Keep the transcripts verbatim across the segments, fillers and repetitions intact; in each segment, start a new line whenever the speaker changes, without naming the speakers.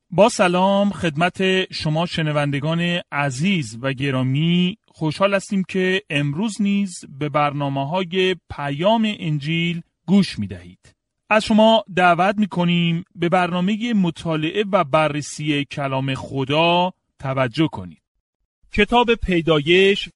با سلام خدمت شما شنوندگان عزیز و گرامی، خوشحال هستیم که امروز نیز به برنامه‌های پیام انجیل گوش می‌دهید. از شما دعوت می‌کنیم به برنامه مطالعه و بررسی کلام خدا توجه کنید. کتاب پیدایش،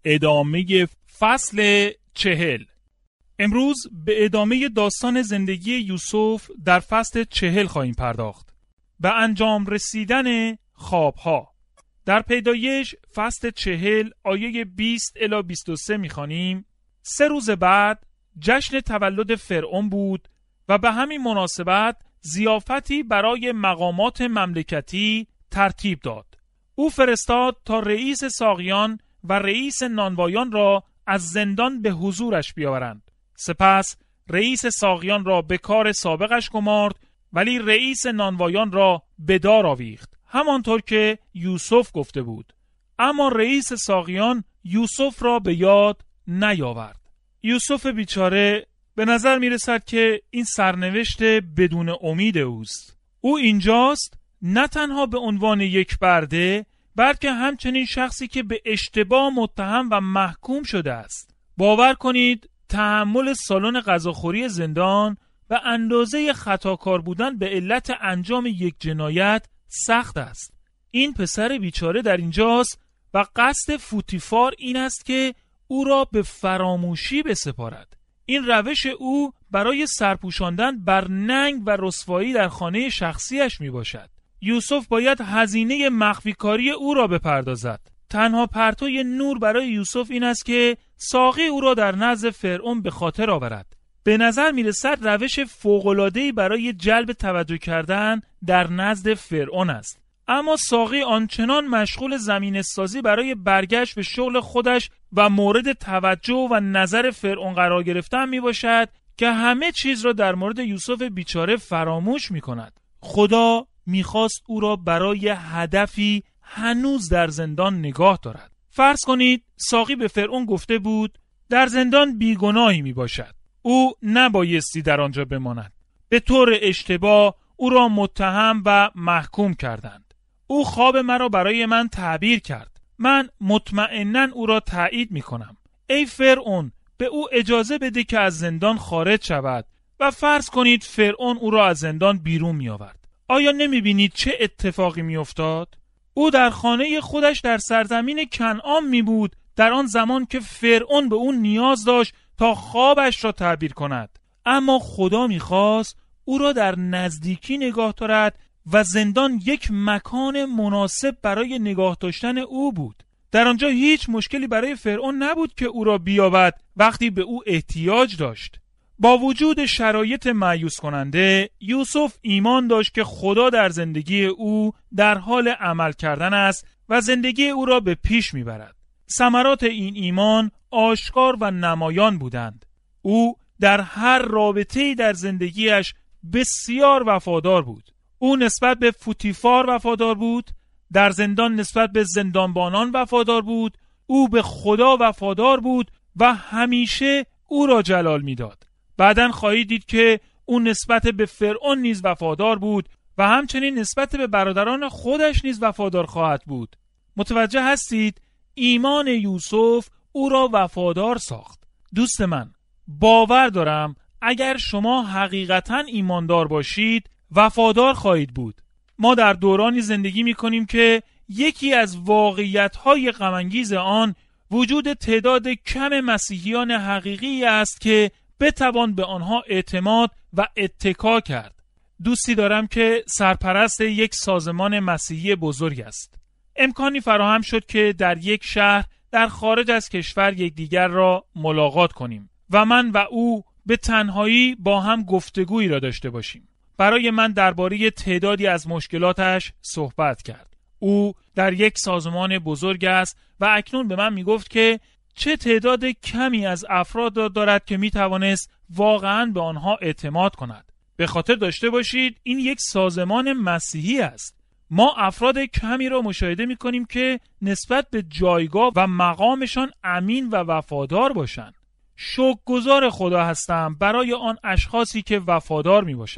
ادامه فصل چهل. امروز به ادامه داستان زندگی یوسف در فصل چهل خواهیم پرداخت. به انجام رسیدن خوابها. در پیدایش فصل چهل آیه بیست الی بیست و سه می‌خوانیم: سه روز بعد جشن تولد فرعون بود و به همین مناسبت ضیافتی برای مقامات مملکتی ترتیب داد. او فرستاد تا رئیس ساقیان و رئیس نانوایان را از زندان به حضورش بیاورند. سپس رئیس ساقیان را به کار سابقش گمارد، ولی رئیس نانوایان را به دار آویخت، همانطور که یوسف گفته بود. اما رئیس ساقیان یوسف را به یاد نیاورد. یوسف بیچاره به نظر می رسد که این سرنوشت بدون امید اوست. او اینجاست نه تنها به عنوان یک برده، بلکه همچنین شخصی که به اشتباه متهم و محکوم شده است. باور کنید تحمل سالن غذاخوری زندان و اندازه خطاکار بودن به علت انجام یک جنایت سخت است. این پسر بیچاره در اینجاست و قصد فوتیفار این است که او را به فراموشی بسپارد. این روش او برای سرپوشاندن بر ننگ و رسوایی در خانه شخصیش می باشد. یوسف باید هزینه مخفی کاری او را بپردازد. تنها پرتوی نور برای یوسف این است که ساقی او را در نزد فرعون به خاطر آورد. به نظر می رسد روش فوق‌العاده‌ای برای جلب توجه کردن در نزد فرعون است. اما ساقی آنچنان مشغول زمینه‌سازی برای برگشت به شغل خودش و مورد توجه و نظر فرعون قرار گرفتن می باشد که همه چیز را در مورد یوسف بیچاره فراموش می کند. خدا می خواست او را برای هدفی هنوز در زندان نگاه دارد. فرض کنید ساقی به فرعون گفته بود در زندان بیگناهی می باشد. او نبایستی در آنجا بماند. به طور اشتباه او را متهم و محکوم کردند. او خواب مرا برای من تعبیر کرد. من مطمئناً او را تایید می کنم. ای فرعون، به او اجازه بده که از زندان خارج شود. و فرض کنید فرعون او را از زندان بیرون می آورد. آیا نمی بینید چه اتفاقی می افتاد؟ او در خانه خودش در سرزمین کنعان می بود، در آن زمان که فرعون به او نیاز داشت تا خوابش را تعبیر کند. اما خدا می‌خواست او را در نزدیکی نگاه دارد و زندان یک مکان مناسب برای نگاه داشتن او بود. در آنجا هیچ مشکلی برای فرعون نبود که او را بیابد وقتی به او احتیاج داشت. با وجود شرایط مایوس کننده، یوسف ایمان داشت که خدا در زندگی او در حال عمل کردن است و زندگی او را به پیش می‌برد. ثمرات این ایمان آشکار و نمایان بودند. او در هر رابطه‌ای در زندگیش بسیار وفادار بود. او نسبت به فوتیفار وفادار بود، در زندان نسبت به زندانبانان وفادار بود، او به خدا وفادار بود و همیشه او را جلال می‌داد. بعداً خواهید دید که او نسبت به فرعون نیز وفادار بود و همچنین نسبت به برادران خودش نیز وفادار خواهد بود. متوجه هستید؟ ایمان یوسف او را وفادار ساخت. دوست من، باور دارم اگر شما حقیقتاً ایماندار باشید وفادار خواهید بود. ما در دورانی زندگی می کنیم که یکی از واقعیت‌های غم‌انگیز آن وجود تعداد کم مسیحیان حقیقی است که بتوان به آنها اعتماد و اتکا کرد. دوستی دارم که سرپرست یک سازمان مسیحی بزرگ است. امکانی فراهم شد که در یک شهر در خارج از کشور یکدیگر را ملاقات کنیم و من و او به تنهایی با هم گفتگویی را داشته باشیم. برای من درباره تعدادی از مشکلاتش صحبت کرد. او در یک سازمان بزرگ است و اکنون به من می گفت که چه تعداد کمی از افراد را دارد که می توانست واقعاً به آنها اعتماد کند. به خاطر داشته باشید این یک سازمان مسیحی است. ما افراد کمی را مشاهده می کنیم که نسبت به جایگاه و مقامشان امین و وفادار باشند. شکرگزار خدا هستم برای آن اشخاصی که وفادار می باشند.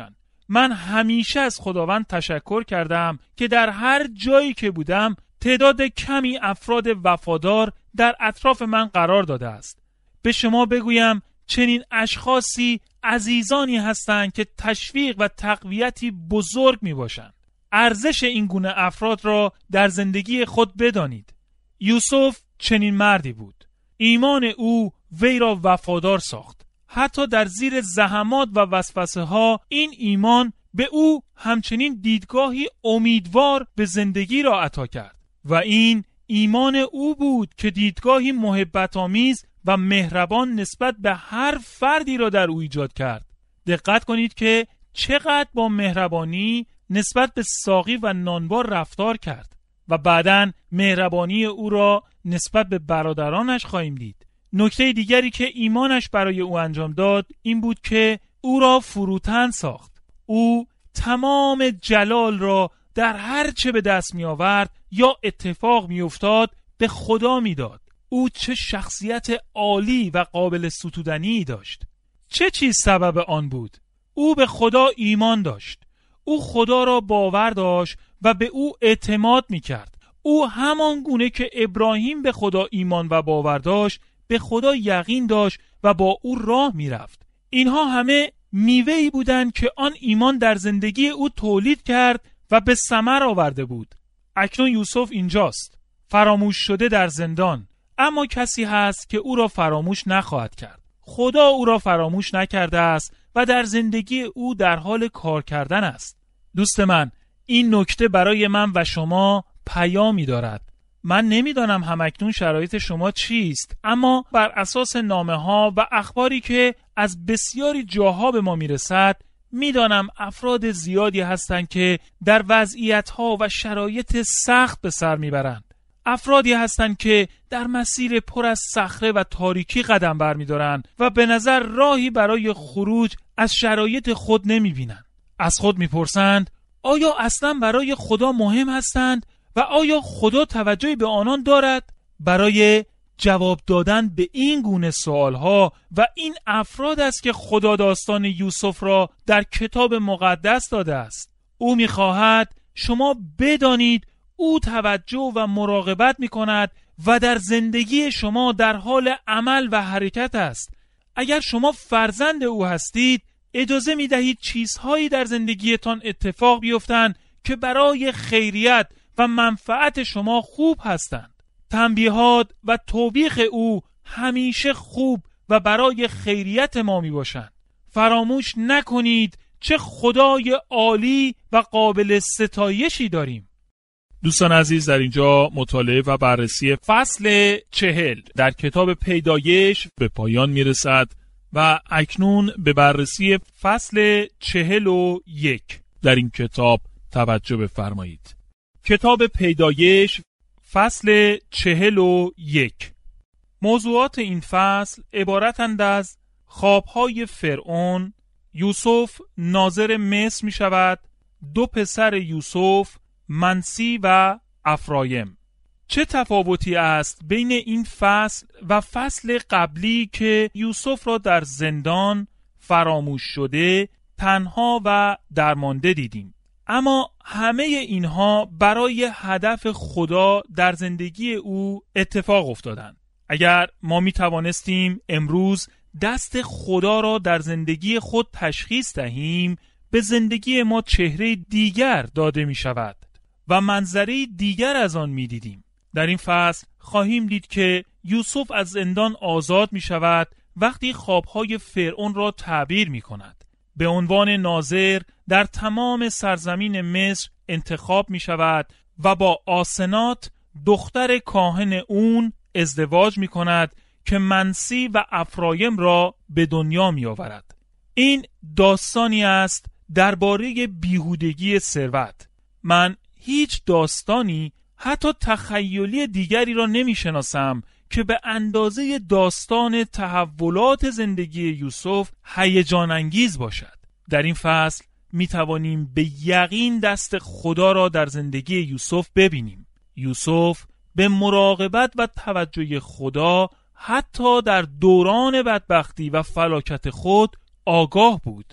من همیشه از خداوند تشکر کردم که در هر جایی که بودم تعداد کمی افراد وفادار در اطراف من قرار داده است. به شما بگویم چنین اشخاصی عزیزانی هستند که تشویق و تقویتی بزرگ می باشند. ارزش این گونه افراد را در زندگی خود بدانید. یوسف چنین مردی بود. ایمان او وی را وفادار ساخت. حتی در زیر زحمات و وسوسه ها این ایمان به او همچنین دیدگاهی امیدوار به زندگی را عطا کرد و این ایمان او بود که دیدگاهی محبت آمیز و مهربان نسبت به هر فردی را در او ایجاد کرد. دقت کنید که چقدر با مهربانی نسبت به ساقی و نانبار رفتار کرد و بعداً مهربانی او را نسبت به برادرانش خواهیم دید. نکته دیگری که ایمانش برای او انجام داد این بود که او را فروتن ساخت. او تمام جلال را در هر چه به دست می آورد یا اتفاق می افتاد به خدا می داد. او چه شخصیت عالی و قابل ستودنی داشت. چه چیز سبب آن بود؟ او به خدا ایمان داشت. او خدا را باور داشت و به او اعتماد می کرد. او همان گونه که ابراهیم به خدا ایمان و باور داشت به خدا یقین داشت و با او راه می رفت. اینها همه میوه‌ای بودند که آن ایمان در زندگی او تولید کرد و به ثمر آورده بود. اکنون یوسف اینجاست، فراموش شده در زندان، اما کسی هست که او را فراموش نخواهد کرد. خدا او را فراموش نکرده است و در زندگی او در حال کار کردن است. دوست من، این نکته برای من و شما پیامی دارد. من نمیدانم همکنون شرایط شما چیست، اما بر اساس نامه ها و اخباری که از بسیاری جاها به ما میرسد میدانم افراد زیادی هستند که در وضعیت ها و شرایط سخت به سر میبرند. افرادی هستند که در مسیر پر از صخره و تاریکی قدم برمیدارند و به نظر راهی برای خروج از شرایط خود نمیبینند. از خود میپرسند آیا اصلا برای خدا مهم هستند و آیا خدا توجهی به آنان دارد؟ برای جواب دادن به این گونه سوالها و این افراد است که خدا داستان یوسف را در کتاب مقدس داده است. او می‌خواهد شما بدانید او توجه و مراقبت می‌کند و در زندگی شما در حال عمل و حرکت است. اگر شما فرزند او هستید، اجازه می‌دهید چیزهایی در زندگیتان اتفاق بیفتند که برای خیریت و منفعت شما خوب هستند. تنبیهات و توبیخ او همیشه خوب و برای خیریت ما می باشند. فراموش نکنید چه خدای عالی و قابل ستایشی داریم. دوستان عزیز، در اینجا مطالعه و بررسی فصل چهل در کتاب پیدایش به پایان می رسد و اکنون به بررسی فصل چهل و یک در این کتاب توجه بفرمایید. کتاب پیدایش فصل چهل و یک. موضوعات این فصل عبارتند از خوابهای فرعون، یوسف ناظر مصر می شود، دو پسر یوسف منسی و افرایم. چه تفاوتی است بین این فصل و فصل قبلی که یوسف را در زندان فراموش شده، تنها و درمانده دیدیم؟ اما همه اینها برای هدف خدا در زندگی او اتفاق افتادند. اگر ما می توانستیم امروز دست خدا را در زندگی خود تشخیص دهیم، به زندگی ما چهره دیگر داده می شود و منظری دیگر از آن می دیدیم. در این فصل خواهیم دید که یوسف از زندان آزاد می شود وقتی خوابهای فرعون را تعبیر می کند. به عنوان ناظر در تمام سرزمین مصر انتخاب می شود و با آسنات دختر کاهن اون ازدواج می کند که منسی و افرایم را به دنیا می آورد. این داستانی است درباره بیهودگی ثروت. من هیچ داستانی حتی تخیلی دیگری را نمی شناسم که به اندازه داستان تحولات زندگی یوسف هیجان انگیز باشد. در این فصل می توانیم به یقین دست خدا را در زندگی یوسف ببینیم. یوسف به مراقبت و توجه خدا حتی در دوران بدبختی و فلاکت خود آگاه بود.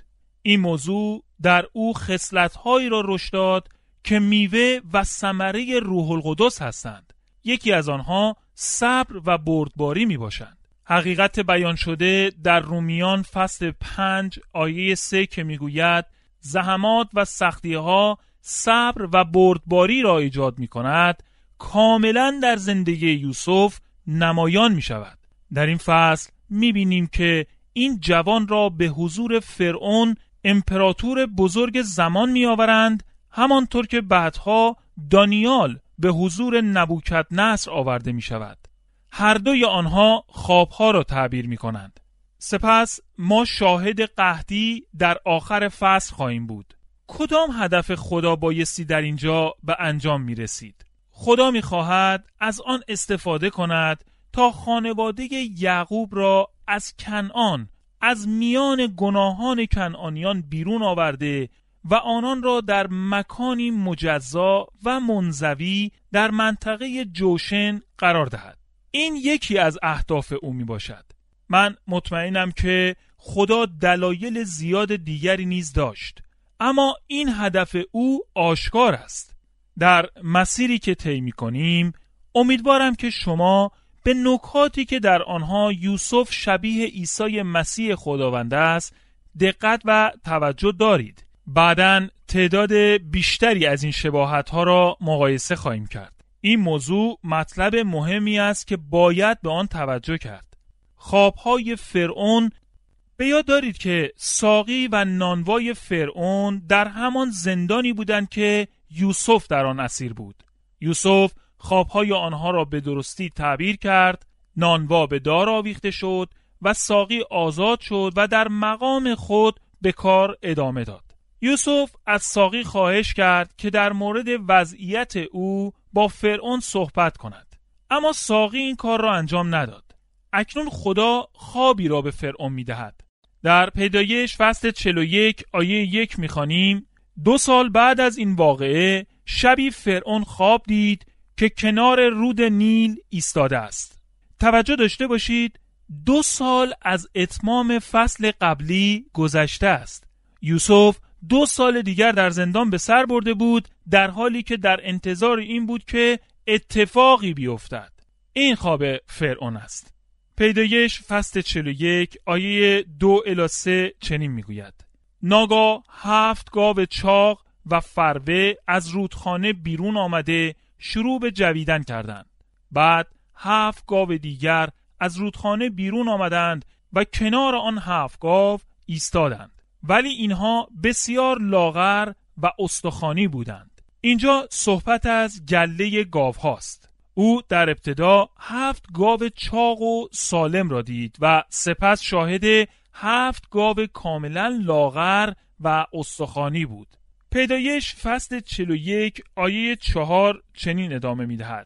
این موضوع در او خصلت‌هایی را رشد داد که میوه و ثمره روح القدس هستند. یکی از آنها صبر و بردباری می باشند. حقیقت بیان شده در رومیان فصل پنج آیه سه که می گوید زحمات و سختی ها صبر و بردباری را ایجاد می کند کاملا در زندگی یوسف نمایان می شود. در این فصل می بینیم که این جوان را به حضور فرعون امپراتور بزرگ زمان می آورند، همانطور که بعدها دانیال به حضور نبوکدنصر آورده می شود. هر دوی آنها خوابها را تعبیر می کنند. سپس ما شاهد قحطی در آخر فصل خواهیم بود. کدام هدف خدا بایستی در اینجا به انجام می رسید؟ خدا می خواهد از آن استفاده کند تا خانواده یعقوب را از کنعان، از میان گناهان کنعانیان بیرون آورده و آنان را در مکانی مجزا و منزوی در منطقه جوشن قرار دهد. این یکی از اهداف او می باشد. من مطمئنم که خدا دلایل زیاد دیگری نیز داشت، اما این هدف او آشکار است. در مسیری که طی می‌کنیم امیدوارم که شما به نکاتی که در آنها یوسف شبیه عیسی مسیح خداوند است دقت و توجه دارید. بعداً تعداد بیشتری از این شباهت‌ها را مقایسه خواهیم کرد. این موضوع مطلب مهمی است که باید به آن توجه کرد. خوابهای فرعون، به یاد دارید که ساقی و نانوای فرعون در همان زندانی بودند که یوسف در آن اسیر بود. یوسف خوابهای آنها را به درستی تعبیر کرد، نانوا به دار آویخته شد و ساقی آزاد شد و در مقام خود به کار ادامه داد. یوسف از ساقی خواهش کرد که در مورد وضعیت او با فرعون صحبت کند، اما ساقی این کار را انجام نداد. اکنون خدا خوابی را به فرعون می دهد. در پیدایش فصل چهل و یک آیه یک می خوانیم دو سال بعد از این واقعه شبی فرعون خواب دید که کنار رود نیل ایستاده است. توجه داشته باشید، دو سال از اتمام فصل قبلی گذشته است. یوسف دو سال دیگر در زندان به سر برده بود، در حالی که در انتظار این بود که اتفاقی بیفتد. این خواب فرعون است. پیدایش فصل چهل و یک آیه دو الی سه چنین میگوید: ناگاه هفت گاو چاق و فربه از رودخانه بیرون آمده شروع به جویدن کردند. بعد هفت گاو دیگر از رودخانه بیرون آمدند و کنار آن هفت گاو ایستادند، ولی اینها بسیار لاغر و استخوانی بودند. اینجا صحبت از گله گاو هاست. او در ابتدا هفت گاو چاق و سالم را دید و سپس شاهد هفت گاو کاملا لاغر و استخوانی بود. پیدایش فصل چهل و یک آیه چهار چنین ادامه می دهد: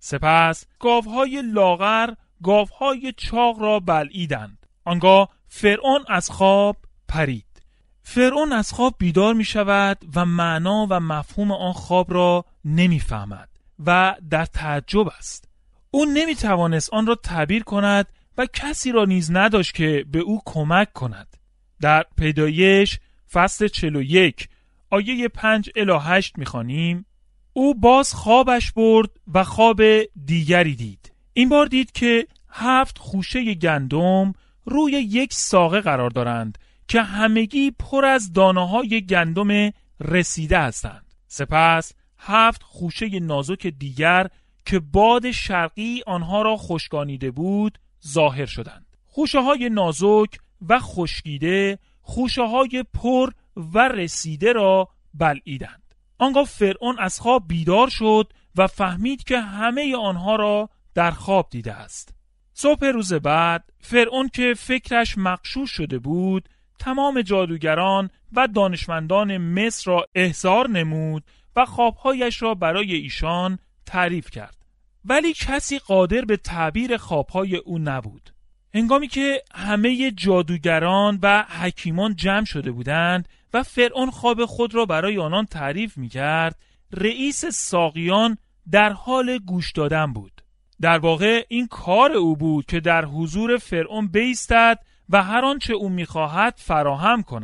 سپس گاوهای لاغر گاوهای چاق را بلعیدند. آنگاه فرعون از خواب پرید. فرعون از خواب بیدار می شود و معنا و مفهوم آن خواب را نمی فهمد و در تعجب است. او نمی توانست آن را تعبیر کند و کسی را نیز نداشت که به او کمک کند. در پیدایش فصل چهل و یک آیه پنج الی هشت می خوانیم: او باز خوابش برد و خواب دیگری دید. این بار دید که هفت خوشه گندم روی یک ساقه قرار دارند که همگی پر از دانه‌های گندم رسیده هستند. سپس هفت خوشه نازک دیگر که باد شرقی آنها را خشکانیده بود ظاهر شدند. خوشه های نازک و خشکیده خوشه های پر و رسیده را بلعیدند. آنگاه فرعون از خواب بیدار شد و فهمید که همه آنها را در خواب دیده است. صبح روز بعد فرعون که فکرش مغشوش شده بود تمام جادوگران و دانشمندان مصر را احضار نمود و خوابهایش را برای ایشان تعریف کرد، ولی کسی قادر به تعبیر خوابهای او نبود. هنگامی که همه جادوگران و حکیمان جمع شده بودند و فرعون خواب خود را برای آنان تعریف می کرد، رئیس ساقیان در حال گوش دادن بود. در واقع این کار او بود که در حضور فرعون بایستد و هر آنچه او می‌خواهد فراهم کند.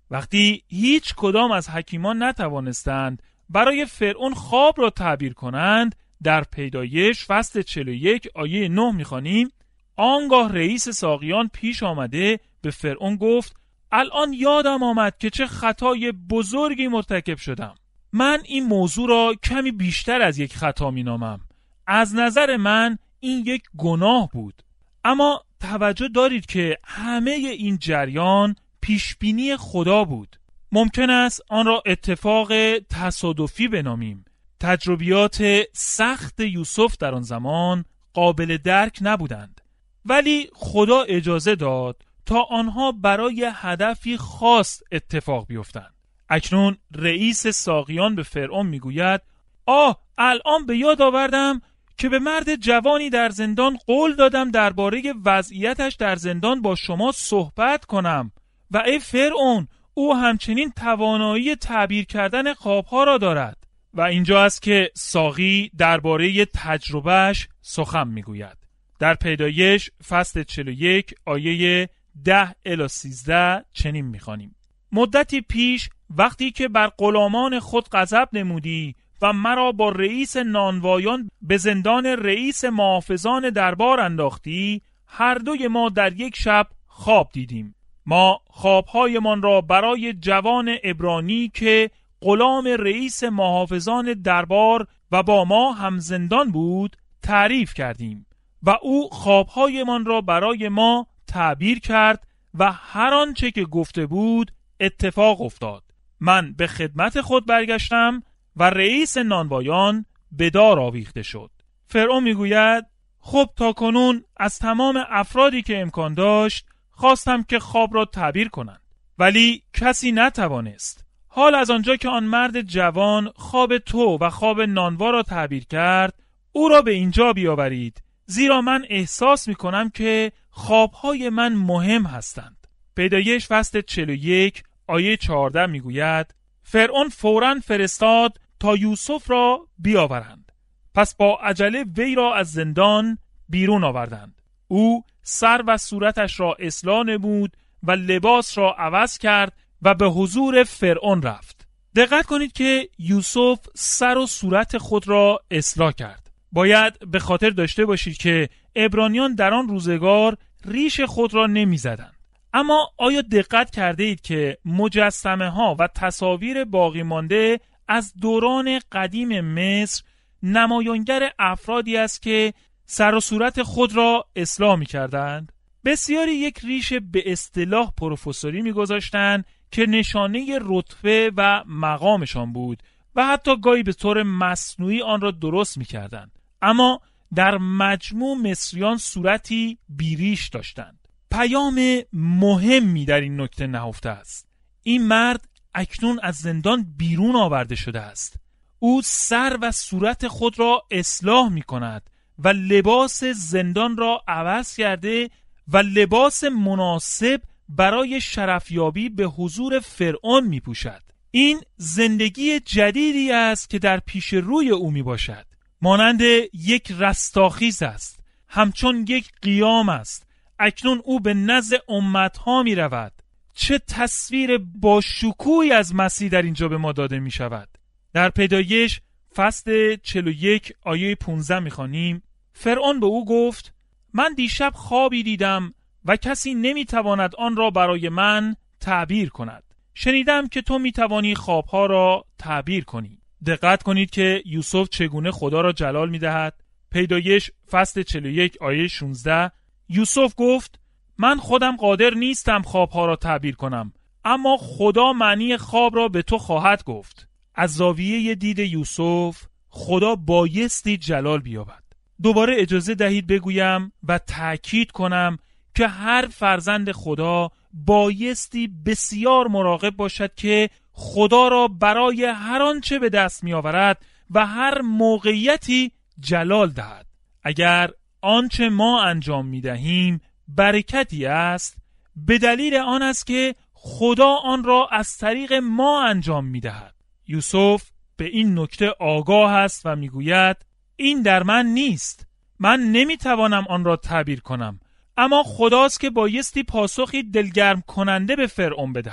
وقتی هیچ کدام از حکیمان نتوانستند برای فرعون خواب را تعبیر کنند، در پیدایش فصل چهل و یک آیه نه می‌خوانیم: آنگاه رئیس ساقیان پیش آمده به فرعون گفت: الان یادم آمد که چه خطای بزرگی مرتکب شدم. من این موضوع را کمی بیشتر از یک خطا می‌نامم. از نظر من این یک گناه بود. اما توجه دارید که همه این جریان پیشبینی خدا بود. ممکن است آن را اتفاق تصادفی بنامیم. تجربیات سخت یوسف در آن زمان قابل درک نبودند، ولی خدا اجازه داد تا آنها برای هدفی خاص اتفاق بیفتند. اکنون رئیس ساقیان به فرعون میگوید: آه، الان به یاد آوردم که به مرد جوانی در زندان قول دادم درباره وضعیتش در زندان با شما صحبت کنم و ای فرعون، او همچنین توانایی تعبیر کردن خوابها را دارد. و اینجا است که ساقی درباره تجربهش سخن میگوید. در پیدایش فصل چهل و یک آیه ده الی سیزده چنین میخوانیم: مدتی پیش وقتی که بر غلامان خود غضب نمودی و مرا با رئیس نانوایان به زندان رئیس محافظان دربار انداختی، هر دوی ما در یک شب خواب دیدیم. ما خوابهایمان را برای جوان عبرانی که غلام رئیس محافظان دربار و با ما هم زندان بود تعریف کردیم و او خوابهایمان را برای ما تعبیر کرد و هر آنچه که گفته بود اتفاق افتاد. من به خدمت خود برگشتم و رئیس نانوایان به دار آویخته شد. فرعون میگوید: خب تا کنون از تمام افرادی که امکان داشت خواستم که خواب را تعبیر کنند، ولی کسی نتوانست. حال از آنجا که آن مرد جوان خواب تو و خواب نانوا را تعبیر کرد، او را به اینجا بیاورید، زیرا من احساس می کنم که خوابهای من مهم هستند. پیدایش فصل چهل و یک آیه چهارده می گوید: فرعون فوراً فرستاد تا یوسف را بیاورند. پس با عجله وی را از زندان بیرون آوردند. او سر و صورتش را اصلاح نمود و لباس را عوض کرد و به حضور فرعون رفت. دقت کنید که یوسف سر و صورت خود را اصلاح کرد. باید به خاطر داشته باشید که عبرانیان در آن روزگار ریش خود را نمی زدند. اما آیا دقت کرده اید که مجسمه ها و تصاویر باقی مانده از دوران قدیم مصر نمایانگر افرادی است که سر و صورت خود را اصلاح می کردند؟ بسیاری یک ریش به اصطلاح پروفسوری می گذاشتند که نشانه رتبه و مقامشان بود و حتی گاهی به طور مصنوعی آن را درست می کردند. اما در مجموع مصریان صورتی بیریش داشتند. پیام مهمی در این نکته نهفته است. این مرد اکنون از زندان بیرون آورده شده است. او سر و صورت خود را اصلاح می کند و لباس زندان را عوض کرده و لباس مناسب برای شرفیابی به حضور فرعون می پوشد. این زندگی جدیدی است که در پیش روی او می باشد. مانند یک رستاخیز است، همچون یک قیام است. اکنون او به نزد امتها می رود. چه تصویر با شکوهی از مسیح در اینجا به ما داده می شود. در پیدایش فصل چهل و یک آیه پانزده می خوانیم: فرعون به او گفت: من دیشب خوابی دیدم و کسی نمی تواند آن را برای من تعبیر کند. شنیدم که تو می توانی خوابها را تعبیر کنی. دقت کنید که یوسف چگونه خدا را جلال می دهد. پیدایش فصل چهل و یک آیه شانزده: یوسف گفت: من خودم قادر نیستم خوابها را تعبیر کنم، اما خدا معنی خواب را به تو خواهد گفت. از زاویه دید یوسف خدا بایستی جلال بیابد. دوباره اجازه دهید بگویم و تأکید کنم که هر فرزند خدا بایستی بسیار مراقب باشد که خدا را برای هر آنچه به دست می آورد و هر موقعیتی جلال دهد. اگر آنچه ما انجام می دهیم برکتی است، به دلیل آن است که خدا آن را از طریق ما انجام می دهد. یوسف به این نکته آگاه است و می گوید: این در من نیست، من نمی توانم آن را تعبیر کنم، اما خداست که بایستی پاسخی دلگرم کننده به فرعون بدهد.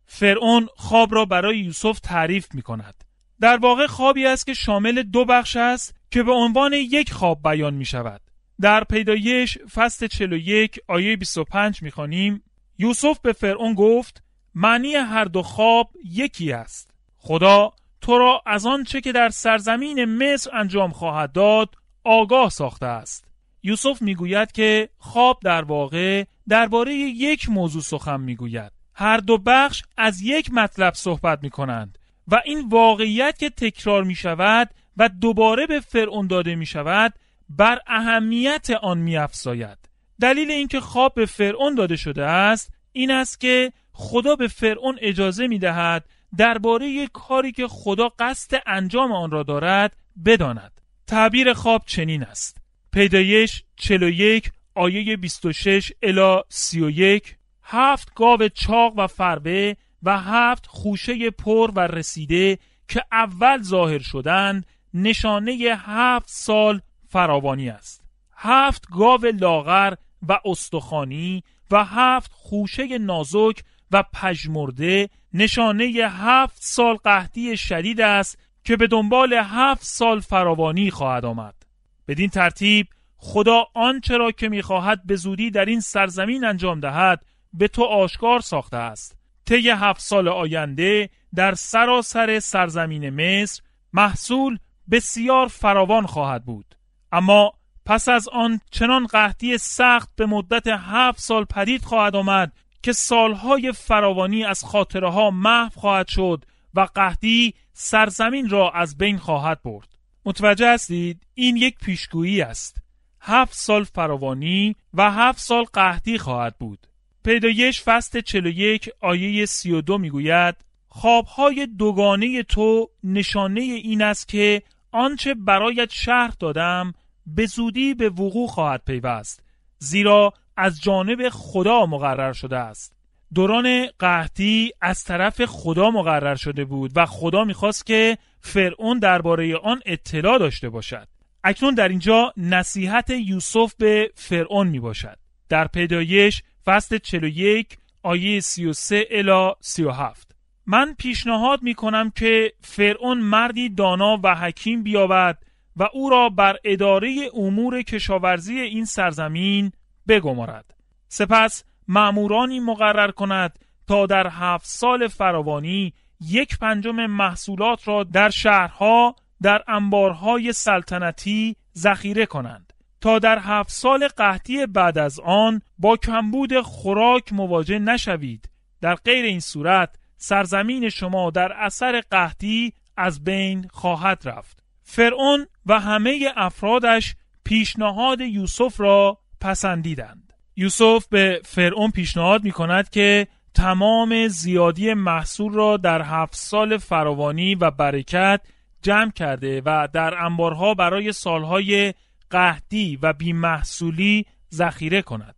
فرعون خواب را برای یوسف تعریف می کند. در واقع خوابی است که شامل دو بخش است که به عنوان یک خواب بیان می شود. در پیدایش فصل چهل و یک آیه بیست و پنج می خوانیم: یوسف به فرعون گفت معنی هر دو خواب یکی است. خدا تو را از آن چه که در سرزمین مصر انجام خواهد داد آگاه ساخته است. یوسف میگوید که خواب در واقع درباره یک موضوع سخن میگوید. هر دو بخش از یک مطلب صحبت میکنند و این واقعیت که تکرار میشود و دوباره به فرعون داده میشود بر اهمیت آن میافزاید. دلیل اینکه خواب به فرعون داده شده است این است که خدا به فرعون اجازه میدهد درباره کاری که خدا قصد انجام آن را دارد بداند. تعبیر خواب چنین است: پیدایش چهل و یک آیه بیست و شش الی سی و یک: هفت گاو چاق و فربه و هفت خوشه پر و رسیده که اول ظاهر شدند نشانه هفت سال فراوانی است. هفت گاو لاغر و استخوانی و هفت خوشه نازک و پژمرده نشانه هفت سال قحطی شدید است که به دنبال هفت سال فراوانی خواهد آمد. بدین ترتیب خدا آنچه را که می‌خواهد به زودی در این سرزمین انجام دهد به تو آشکار ساخته است. طی هفت سال آینده در سراسر سرزمین مصر محصول بسیار فراوان خواهد بود. اما پس از آن چنان قحطی سخت به مدت هفت سال پدید خواهد آمد که سالهای فراوانی از خاطره ها محو خواهد شد و قحطی سرزمین را از بین خواهد برد. متوجه هستید؟ این یک پیشگویی است. هفت سال فراوانی و هفت سال قحطی خواهد بود. پیدایش فصل چهل و یک آیه سی و دو میگوید: خوابهای دوگانه تو نشانه این است که آنچه برایت شرح دادم به زودی به وقوع خواهد پیوست، زیرا از جانب خدا مقرر شده است. دوران قحطی از طرف خدا مقرر شده بود و خدا میخواست که فرعون درباره آن اطلاع داشته باشد. اکنون در اینجا نصیحت یوسف به فرعون می باشد. در پیدایش فصل چهل و یک آیه سی و سه الی سی و هفت: من پیشنهاد می کنم که فرعون مردی دانا و حکیم بیابد و او را بر اداره امور کشاورزی این سرزمین بگمارد. سپس مأمورانی مقرر کند تا در هفت سال فراوانی یک پنجم محصولات را در شهرها در انبارهای سلطنتی ذخیره کنند تا در هفت سال قحطی بعد از آن با کمبود خوراک مواجه نشوید. در غیر این صورت سرزمین شما در اثر قحطی از بین خواهد رفت. فرعون و همه افرادش پیشنهاد یوسف را پسندیدند. یوسف به فرعون پیشنهاد می کند که تمام زیادی محصول را در هفت سال فراوانی و برکت جمع کرده و در انبارها برای سالهای قحطی و بی‌محصولی ذخیره کند.